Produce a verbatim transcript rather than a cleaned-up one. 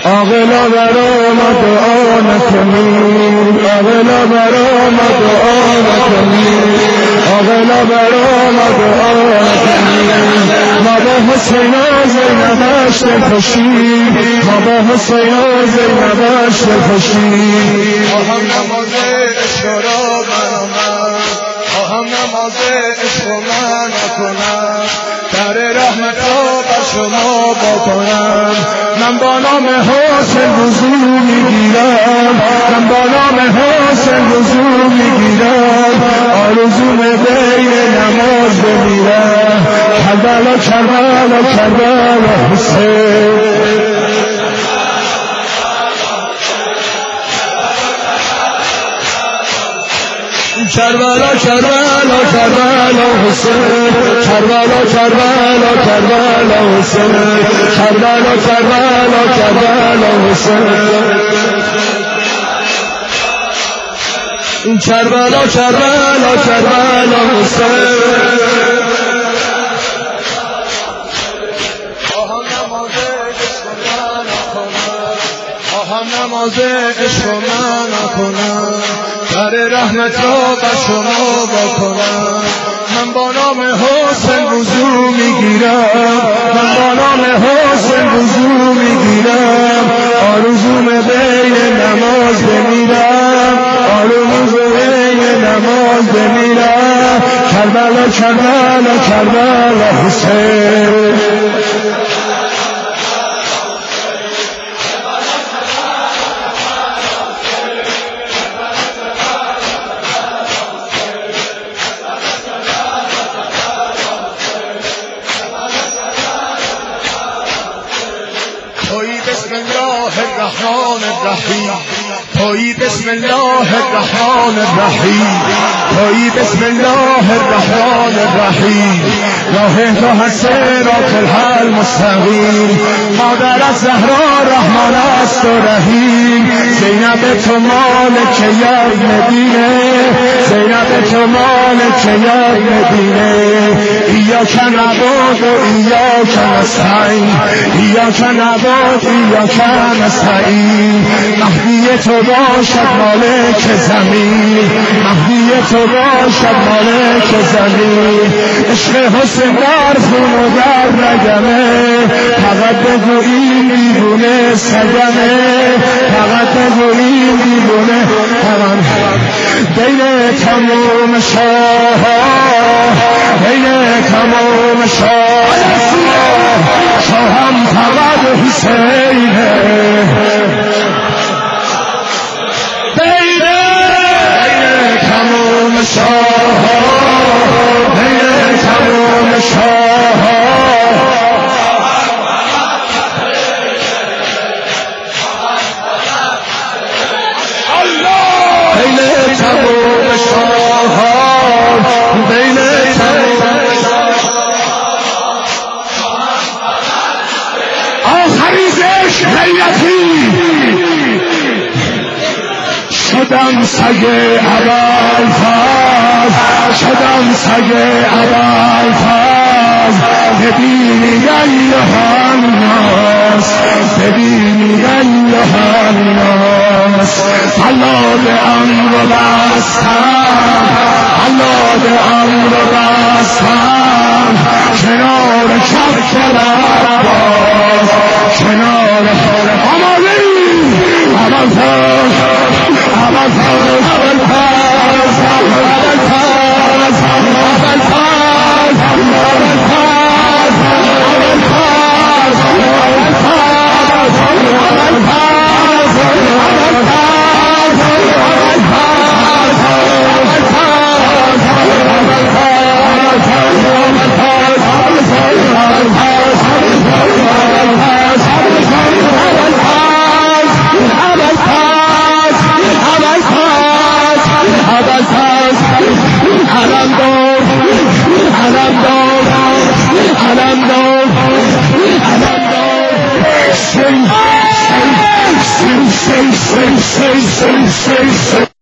آقلا برا ما دعا نکنیم، آقلا برا ما دعا نکنیم، آقلا برا ما دعا نکنیم. ما با حسین و زینبش دلخوشیم، ما با حسین و زینبش دلخوشیم. خواهم نماز عشق را برآمد، خواهم نماز عشق من نکنم، در رحمت را بر شما بکنم. من با نام حسین وضو میگیرم، من با نام حسین وضو میگیرم، آرزوم بین نماز بمیرم. کربلا کربلا کربلا حسین، کربلا کربلا کربلا حسین، کربلا کربلا کربلا حسین، کربلا کربلا کربلا حسین، کربلا کربلا کربلا حسین. خواهم نماز عشق من نکنم، در رحمت را بر شما بکنم. من با نام حسین وضو میگیرم، من با نام حسین وضو میگیرم، آرزوم بین نماز بمیرم، آرزوم بین نماز بمیرم. کربلا کربلا کربلا حسین، بسم الله الرحمن الرحیم، تویی بسم الله الرحمن الرحیم، تویی بسم الله الرحمن الرحیم. راه تو هست صراط الحق مستقیم، مادر زهرا رحمان است و رحیم. زینب تو مالک یوم دینه، زینب تو مالک یوم دینه. ایاک نعبد و ایاک نستعین، ایاک نعبد ایاک نستعین. مهدی تو باشد مالک زمین، مهدی تو باشد مالک زمین. عشق حسین در خون و در رگمه، فقط بگو این دیوونه سگمه، فقط بگو این دیوونه سگمه. بین تمام شاه، بین تمام شاه، شاهم فقط حسینه. بین تمام شاه، بین تمام شاه، بین تمام شاه، بین تمام آخری زش حیرتی شدم سگ ابوالفضل، شدم سگ ابوالفضل. ببینی ایها الناس، ببینی ایها الناس. حلال امر بستم، حلال امر بستم، کنار کفر عباس، کنار آماده ابوالفضل، ابوالفضل، ابوالفضل، ابوالفضل، say, say, say, say, say, say, say.